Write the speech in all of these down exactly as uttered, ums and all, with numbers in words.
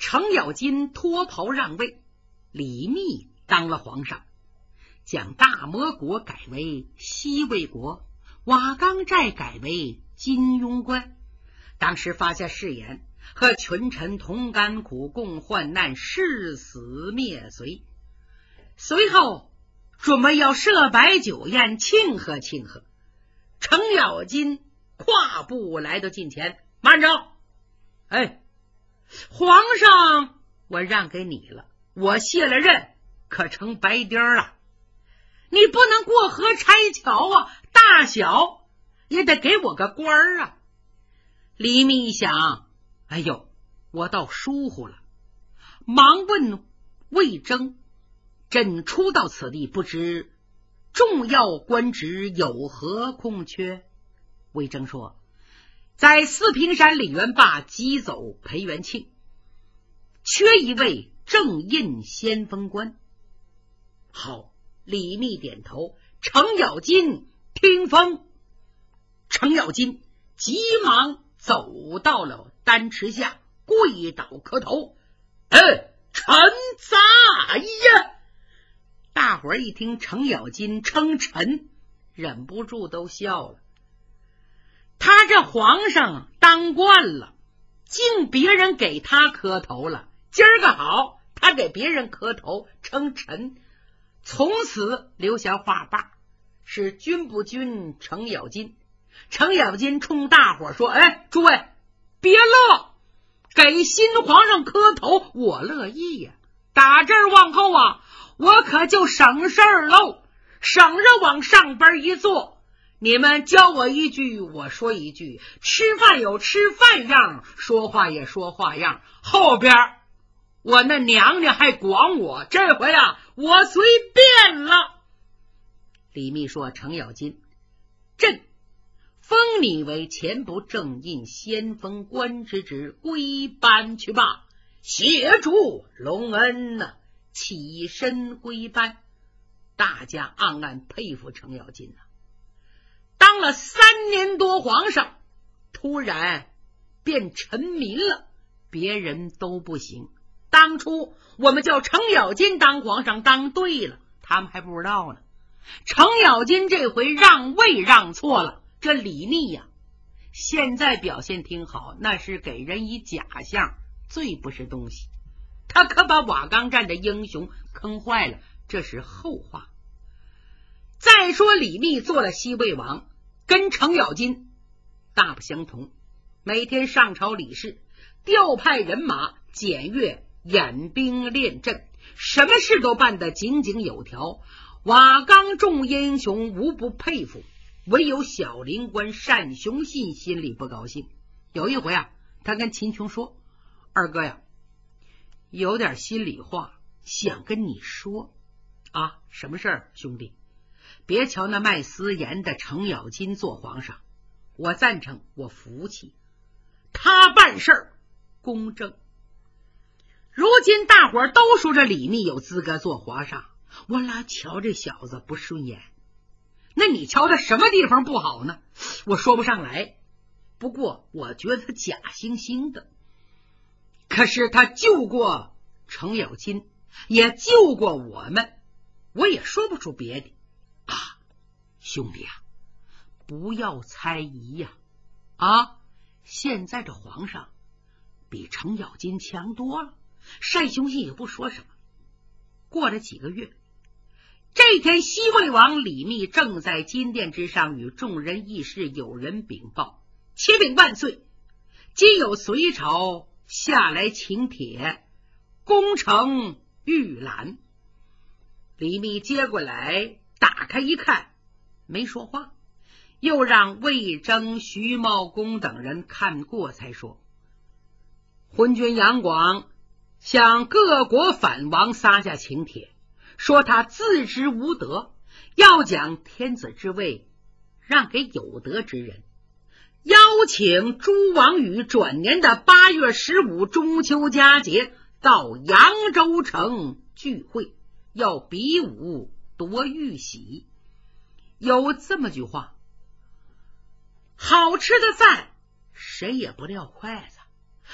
程咬金脱袍让位，李密当了皇上，将大魔国改为西魏国，瓦岗寨改为金庸关。当时发下誓言，和群臣同甘苦，共患难，誓死灭隋。随后准备要设摆酒宴庆贺庆贺。程咬金跨步来到近前，慢着！哎，皇上，我让给你了，我卸了任，可成白丁了。你不能过河拆桥啊，大小也得给我个官儿啊。李密一想，哎呦，我倒疏忽了，忙问魏征：朕初到此地，不知重要官职有何空缺？魏征说：在四平山李元霸急走裴元庆，缺一位正印先锋官。好，李密点头，程咬金听风。程咬金急忙走到了丹池下，跪倒磕头：哎，臣在呀！大伙儿一听程咬金称臣，忍不住都笑了。他这皇上当惯了，竟别人给他磕头了。今儿个好，他给别人磕头称臣，从此留下话罢，是君不君程咬金。程咬金冲大伙说：哎，诸位别乐，给新皇上磕头我乐意呀、啊、打这儿往后啊，我可就省事儿喽，省着往上边一坐，你们教我一句我说一句，吃饭有吃饭样，说话也说话样，后边我那娘娘还管我，这回啊我随便了。李密说：程咬金，朕封你为前不正印先锋官之职，归班去罢，协助隆恩呐、啊！起身归班。大家暗暗佩服程咬金啊，当了三年多皇上，突然变臣民了，别人都不行。当初我们叫程咬金当皇上当对了，他们还不知道呢。程咬金这回让位让错了，这李密呀、啊，现在表现挺好，那是给人以假象，最不是东西。他可把瓦岗寨的英雄坑坏了，这是后话。再说李密做了西魏王，跟程咬金大不相同，每天上朝理事，调派人马，检阅演兵练阵，什么事都办得井井有条。瓦岗众英雄无不佩服，唯有小灵官单雄信心里不高兴。有一回啊，他跟秦琼说：二哥呀，有点心里话想跟你说啊。什么事儿，兄弟？别瞧那卖私盐的程咬金做皇上，我赞成，我服气，他办事儿公正。如今大伙儿都说这李密有资格做皇上，我老瞧这小子不顺眼。那你瞧他什么地方不好呢？我说不上来，不过我觉得他假惺惺的。可是他救过程咬金，也救过我们，我也说不出别的啊。兄弟啊，不要猜疑呀！啊, 啊，现在这皇上比程咬金强多了，单雄信也不说什么。过了几个月，这天西魏王李密正在金殿之上与众人议事，有人禀报：启禀万岁，今有隋朝下来请帖，攻城预览。李密接过来打开一看，没说话，又让魏征、徐茂公等人看过，才说：昏君杨广向各国反王撒下请帖，说他自知无德，要将天子之位让给有德之人，邀请诸王于转年的八月十五中秋佳节到扬州城聚会，要比武夺玉玺。有这么句话：好吃的饭谁也不撂筷子，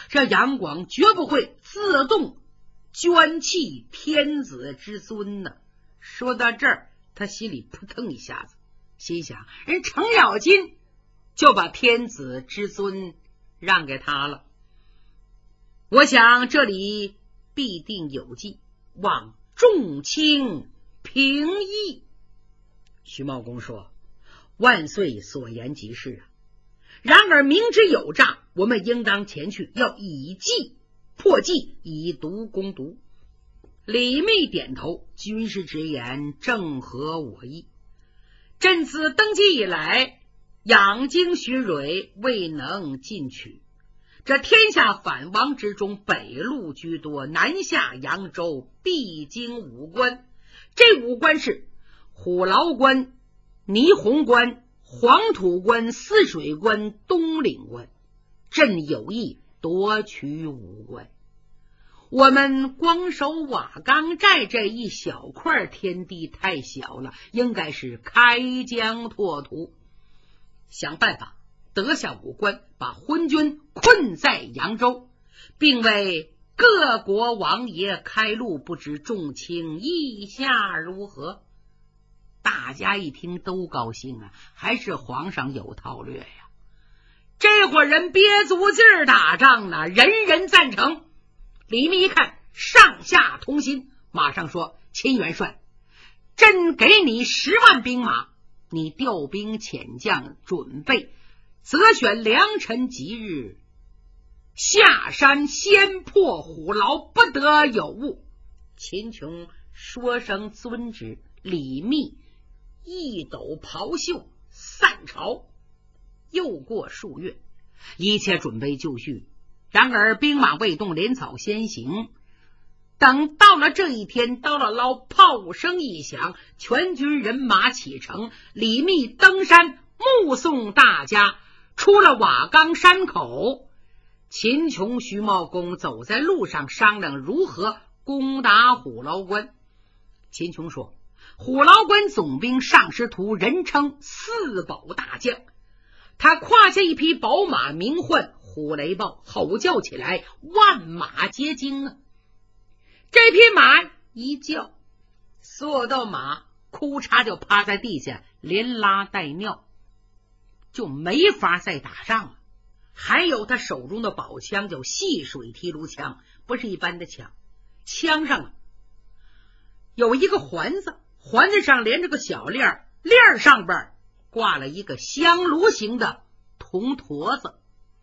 这杨广绝不会自动捐弃天子之尊呢。说到这儿，他心里扑腾一下子，心想人程咬金就把天子之尊让给他了，我想这里必定有计，望众卿评议。徐茂公说，万岁所言极是啊，然而明知有诈，我们应当前去，要以计破计，以毒攻毒。李密点头，军师之言正合我意。朕自登基以来，养精蓄锐，未能进取。这天下反王之中，北路居多，南下扬州，必经五关。这五关是虎牢关、霓虹关、黄土关、泗水关、东岭关。朕有意夺取五关。我们光守瓦岗寨这一小块天地太小了，应该是开疆拓土，想办法得下五关，把昏君困在扬州，并为各国王爷开路，不知众卿意下如何？大家一听都高兴啊，还是皇上有韬略呀。这伙人憋足劲儿打仗呢，人人赞成。李密一看上下同心，马上说，秦元帅，朕给你十万兵马，你调兵遣将，准备择选良辰吉日，下山先破虎牢，不得有误。秦琼说声遵旨，李密一抖袍袖散朝。又过数月，一切准备就绪，然而兵马未动，连草先行。等到了这一天，到了捞炮声一响，全军人马启程，李密登山目送大家出了瓦岗山口。秦琼、徐茂公走在路上，商量如何攻打虎牢关。秦琼说，虎牢关总兵尚师图人称四宝大将，他胯下一匹宝马，名唤虎雷豹，吼叫起来万马皆惊啊！这匹马一叫，所有的马哭嚓就趴在地下，连拉带尿，就没法再打仗了。还有他手中的宝枪叫细水提炉枪，不是一般的枪，枪上有一个环子，环子上连着个小链，链上边挂了一个香炉形的铜坨子。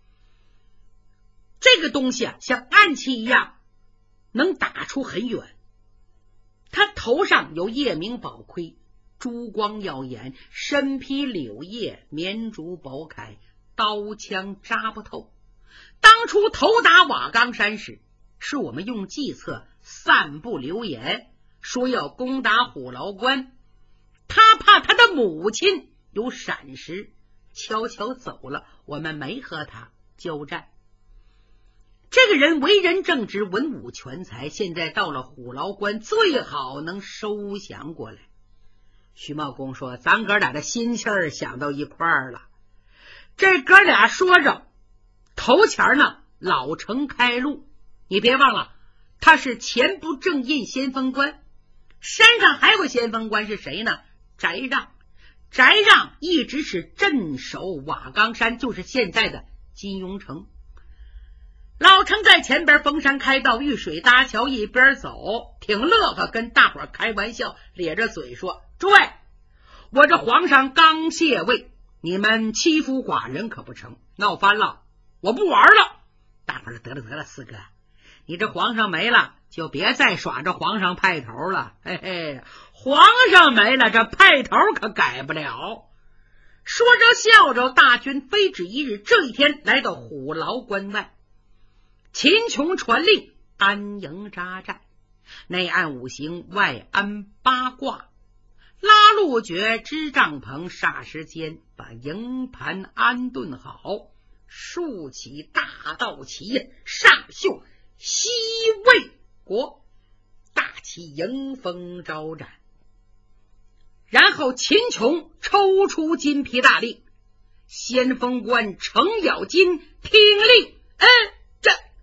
这个东西啊，像暗器一样，能打出很远。他头上有夜明宝盔，珠光耀眼，身披柳叶，绵竹宝铠，刀枪扎不透。当初头打瓦岗山时，是我们用计策散布流言，说要攻打虎牢关。他怕他的母亲有闪失，悄悄走了，我们没和他交战。这个人为人正直，文武全才，现在到了虎牢关，最好能收降过来。徐茂公说，咱哥俩的心气儿想到一块儿了。这哥俩说着，头前呢老程开路，你别忘了他是前部正印先锋官，山上还有个先锋官是谁呢？翟让。翟让一直是镇守瓦岗山，就是现在的金庸城。老程在前边封山开道，遇水搭桥，一边走挺乐呵，跟大伙开玩笑，咧着嘴说，诸位，我这皇上刚卸位，你们欺负寡人可不成，闹翻了我不玩了。大伙说，得了得了，四哥，你这皇上没了，就别再耍着皇上派头了。嘿嘿，皇上没了，这派头可改不了。说着笑着，大军飞至一日，这一天来到虎牢关外。秦琼传令，安营扎寨，内按五行，外安八卦，拉路诀支帐篷，霎时间把营盘安顿好，竖起大道旗，上绣西魏国，大旗迎风招展。然后秦琼抽出金皮大令，先锋官程咬金听令，嗯，这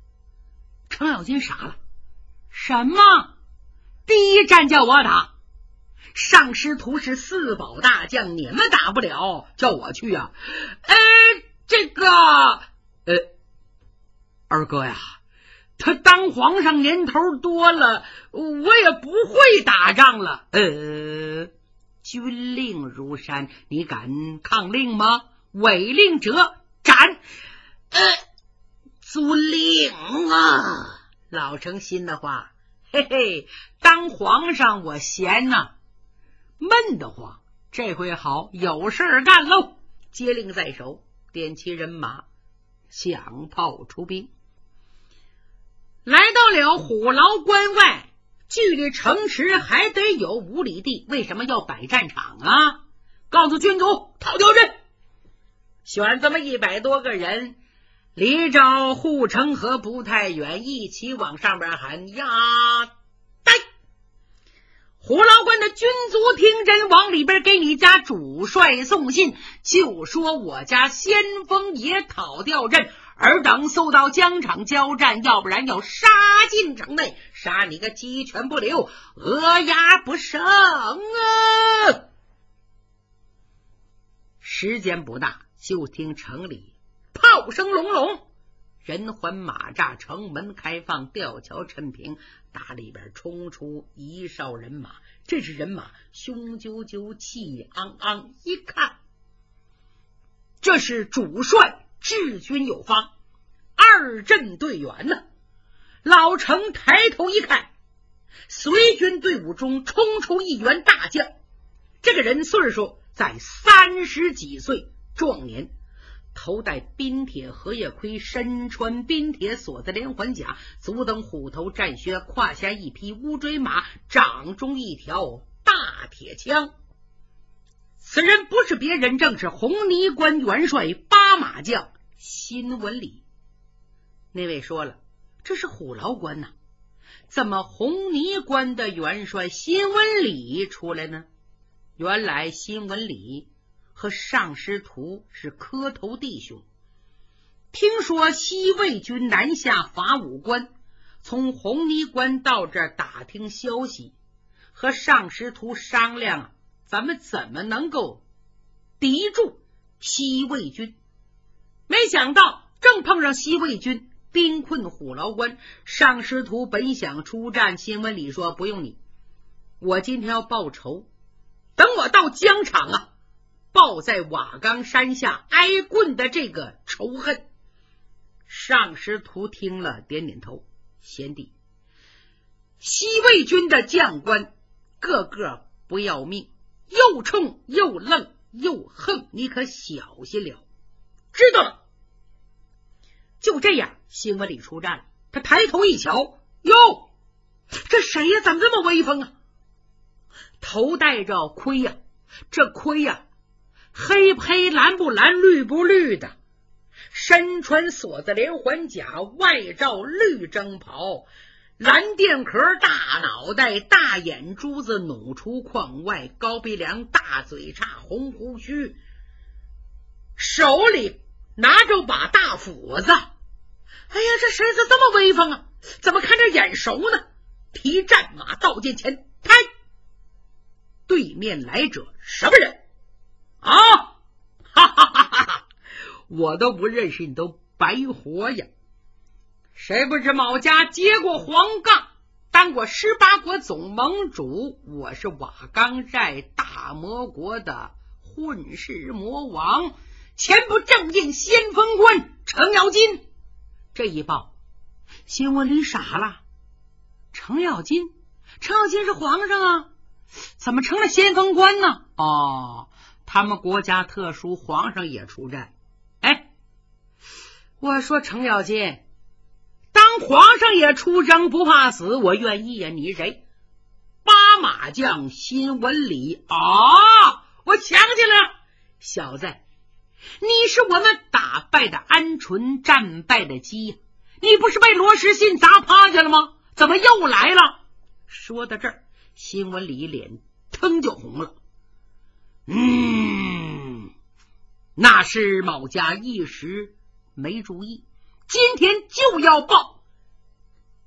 程咬金傻了，什么？第一战叫我打？上师徒是四保大将，你们打不了，叫我去啊？哎，这个，呃，二哥呀，他当皇上年头多了，我也不会打仗了。呃，军令如山，你敢抗令吗？违令者斩。呃，遵令啊！老丞心的话，嘿嘿，当皇上我闲呐，闷得慌。这回好，有事儿干喽！接令在手，点齐人马，响炮出兵。来到了虎牢关外，距离城池还得有五里地，为什么要摆战场啊？告诉军卒，讨调阵，选这么一百多个人，离着护城河不太远，一起往上边喊呀！带虎牢关的军卒听真，往里边给你家主帅送信，就说我家先锋也讨调阵，尔等速到疆场交战，要不然要杀进城内，杀你个鸡犬不留，鹅鸭不剩啊！时间不大，就听城里炮声隆隆，人环马栅，城门开放，吊桥陈平，打里边冲出一哨人马。这是人马雄赳赳气昂昂，一看这是主帅治军有方，二阵队员呢。老程抬头一看，随军队伍中冲出一员大将，这个人岁数在三十几岁，壮年，头戴冰铁荷叶盔，身穿冰铁锁子连环甲，足蹬虎头战靴，胯下一匹乌骓马，掌中一条大铁枪。此人不是别人，正是红泥关元帅八马将辛文礼。那位说了，这是虎牢关呐，怎么红泥关的元帅辛文礼出来呢？原来辛文礼和上师徒是磕头弟兄，听说西魏军南下伐武关，从红泥关到这儿打听消息，和上师徒商量啊，咱们怎么能够敌住西魏军。没想到正碰上西魏军兵困虎牢关，上师徒本想出战，辛文礼说不用你，我今天要报仇，等我到疆场啊，报在瓦岗山下挨棍的这个仇恨。上师徒听了点点头，贤弟，西魏军的将官个个不要命，又冲又愣又横，你可小心了。知道了。就这样，辛文礼出战了。他抬头一瞧，哟，这谁呀？怎么这么威风啊？头戴着盔呀、啊，这盔呀、啊，黑不黑，蓝不蓝，绿不绿的，身穿锁子连环甲，外罩绿征袍，蓝靛壳，大脑袋，大眼珠子，努出眶外，高鼻梁，大嘴叉，红胡须，手里拿着把大斧子。哎呀，这谁是这么威风啊？怎么看着眼熟呢？提战马到近前，开！对面来者什么人啊？哈哈哈哈哈！我都不认识你，都白活呀！谁不知某家接过黄杠，当过十八国总盟主，我是瓦岗寨大魔国的混世魔王，前不正印先锋官程咬金。这一报，辛文礼傻了。程咬金，程咬金是皇上啊，怎么成了先锋官呢？哦，他们国家特殊，皇上也出战。哎，我说程咬金，当皇上也出征不怕死，我愿意呀。你谁？八马将辛文礼啊！我想起来了，小子，你是我们打败的鹌鹑，战败的鸡，你不是被罗时信砸趴下了吗？怎么又来了？说到这儿，辛文礼脸腾就红了。嗯，那是某家一时没注意，今天就要报。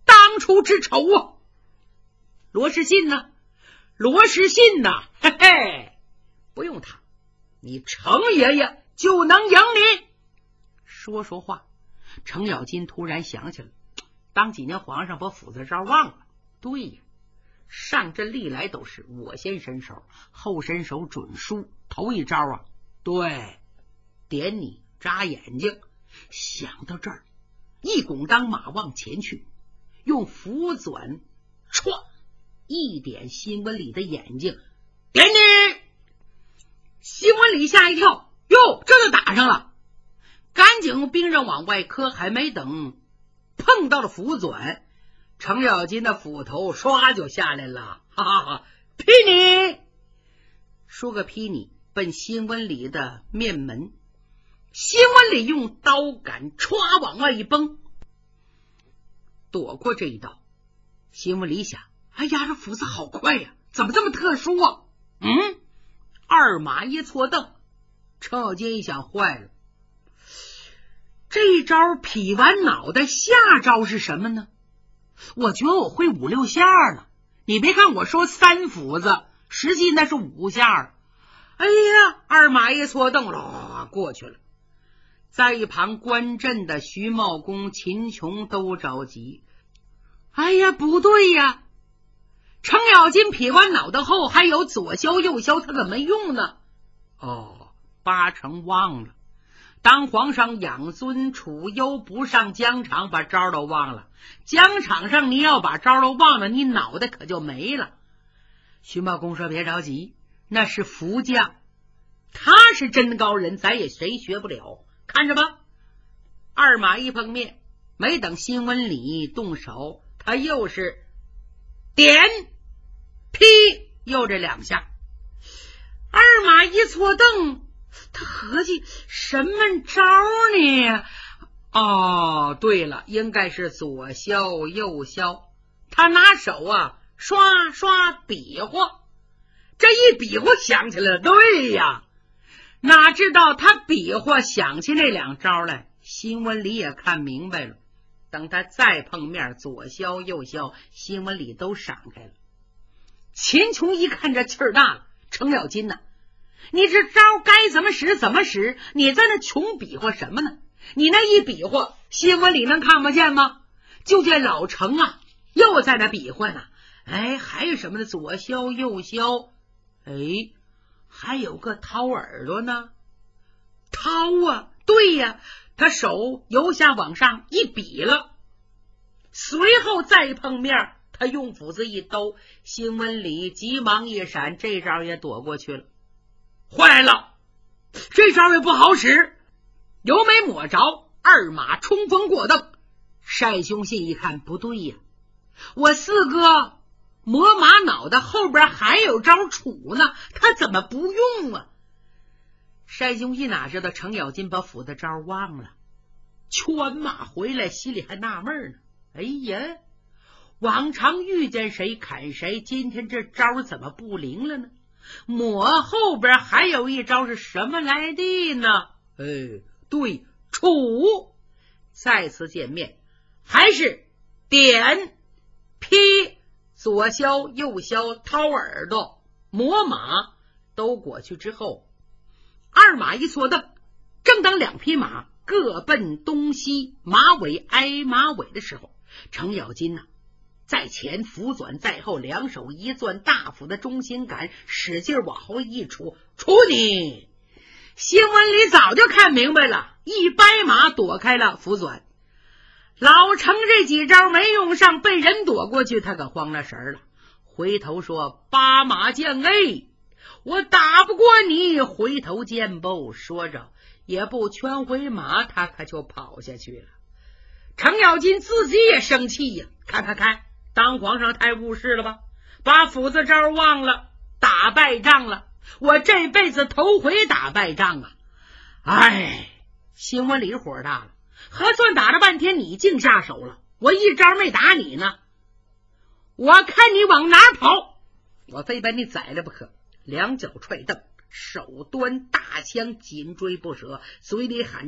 出之仇啊！罗士信呢？罗士信呢？嘿嘿，不用他，你程爷爷就能赢你。说说话，程咬金突然想起来，当几年皇上把斧子招忘了。对呀，上阵历来都是我先伸手，后伸手准输。头一招啊，对，点你扎眼睛。想到这儿，一拱当马往前去，用斧转歘一点新闻里的眼睛，点你。新闻里吓一跳，哟，这就打上了，赶紧用兵刃往外磕，还没等碰到了斧转，程咬金的斧头唰就下来了，哈哈哈！劈你！说个劈你，奔新闻里的面门。新闻里用刀杆歘往外一崩，躲过这一刀。新闻里想，哎呀，这斧子好快呀，怎么这么特殊啊？嗯，二马一错蹬，程咬金一想，坏了，这一招劈完脑袋，下招是什么呢？我觉得我会五六下了，你别看我说三斧子，实际那是五下。哎呀，二马一错蹬了，过去了。在一旁观阵的徐茂公、秦琼都着急。哎呀，不对呀！程咬金劈完脑袋后，还有左削右削，他可没用呢。哦，八成忘了。当皇上养尊处优，不上疆场，把招都忘了。疆场上你要把招都忘了，你脑袋可就没了。徐茂公说：“别着急，那是福将，他是真高人，咱也谁学不了。看着吧。”二马一碰面，没等新闻里动手，他又是点劈，又这两下。二马一错蹬，他合计什么招呢？哦，对了，应该是左削右削。他拿手啊刷刷比划，这一比划想起来了，对呀，哪知道他比划想起那两招来，新闻里也看明白了。等他再碰面，左削右削，新闻里都闪开了。秦琼一看这气儿大了，程咬金呐，你这招该怎么使怎么使，你在那穷比划什么呢？你那一比划，新闻里能看不见吗？就见老程啊又在那比划呢。哎，还有什么呢？左削右削，哎，还有个掏耳朵呢。掏啊，对呀，他手由下往上一比了，随后再碰面，他用斧子一兜，新闻里急忙一闪，这招也躲过去了。坏了，这招也不好使，有没抹着，二马冲锋过蹬。单兄信一看不对呀，我四哥磨马脑袋后边还有招杵呢，他怎么不用啊？单兄信哪知道程咬金把斧子招忘了，圈马回来心里还纳闷呢。哎呀，往常遇见谁砍谁，今天这招怎么不灵了呢？抹后边还有一招是什么来的呢？哎，对，杵。再次见面还是点劈，左削右削，掏耳朵磨马都过去之后，二马一错蹬，正当两匹马各奔东西，马尾挨马尾的时候，程咬金呐、啊在前斧转在后，两手一攥大斧的中心杆，使劲往后一杵，杵你！新闻里早就看明白了，一掰马躲开了斧转。老程这几招没用上，被人躲过去，他可慌了神了，回头说：“八马将，哎，我打不过你！”回头见不，说着也不圈回马，他可就跑下去了。程咬金自己也生气呀，看看看。当皇上太误事了吧，把斧子招忘了，打败仗了，我这辈子头回打败仗啊！哎，新闻里火大了，合算打了半天你净下手了，我一招没打你呢，我看你往哪跑，我非把你宰了不可。两脚踹蹬，手端大枪紧追不舍，嘴里喊着：“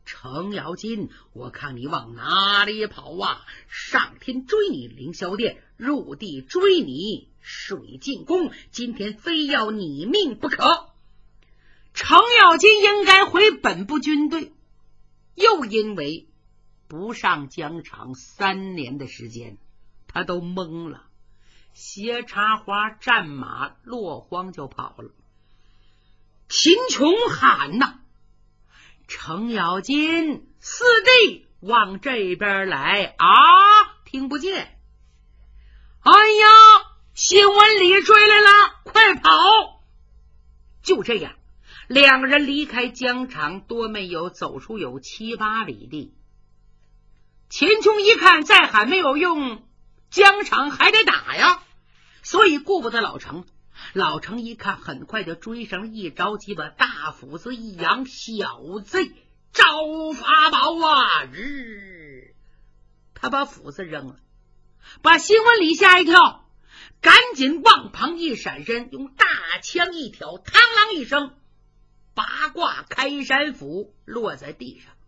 程咬金，我看你往哪里跑啊？上天追你凌霄殿，入地追你水镜宫，今天非要你命不可。程咬金应该回本部军队，又因为不上疆场三年的时间，他都懵了，斜插花战马落荒就跑了。秦琼喊呐，程咬金四弟往这边来啊！听不见。哎呀，新闻里追来了，快跑！就这样，两人离开疆场，多没有走出有七八里地。秦琼一看再喊没有用，疆场还得打呀，所以顾不得老程。老程一看，很快就追上，一着急把大斧子一扬，小贼招法宝啊！日，他把斧子扔了，把新闻里吓一跳，赶紧往旁一闪身，用大枪一挑，嘡啷一声，八卦开山斧落在地上。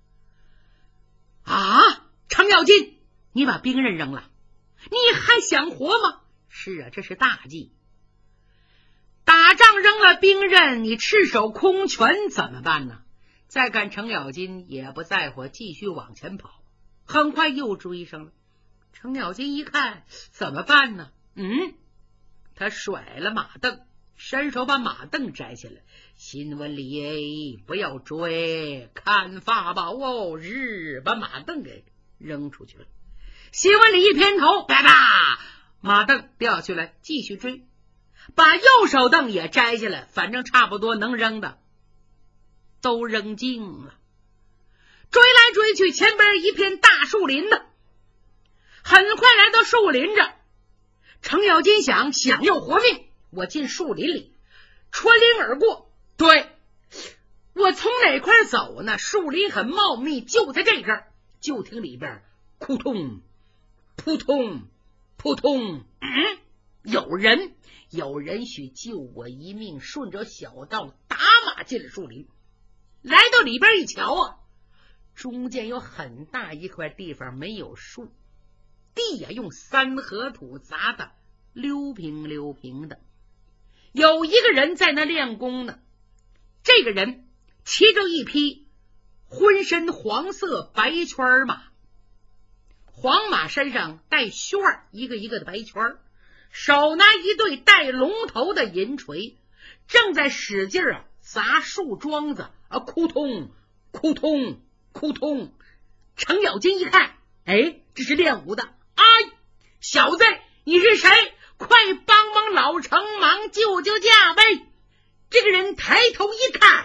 啊，程咬金，你把兵刃扔了，你还想活吗？是啊，这是大忌。打仗扔了兵刃，你赤手空拳怎么办呢？再看程咬金也不在乎，继续往前跑，很快又追上了。程咬金一看怎么办呢？嗯，他甩了马镫，伸手把马镫摘下来。新闻里不要追，看法宝哦！日，把马镫给扔出去了。新闻里一偏头，啪啪，马镫掉下去了，继续追，把右手镫也摘下来，反正差不多能扔的都扔尽了。追来追去，前边一片大树林呢，很快来到树林这。程咬金想，想要活命，我进树林里穿林而过。对，我从哪块走呢？树林很茂密，就在这儿。就听里边扑通扑通扑通，嗯，有人有人许救我一命，顺着小道打马进了树林。来到里边一瞧啊，中间有很大一块地方没有树，地呀用三合土砸的溜平溜平的，有一个人在那练功呢。这个人骑着一匹浑身黄色白圈马，黄马身上带旋儿，一个一个的白圈，手拿一对带龙头的银锤，正在使劲啊砸树桩子啊，扑通扑通扑通。程咬金一看，哎，这是练武的。哎，小子，你是谁？快帮帮老程，忙救救驾呗！这个人抬头一看，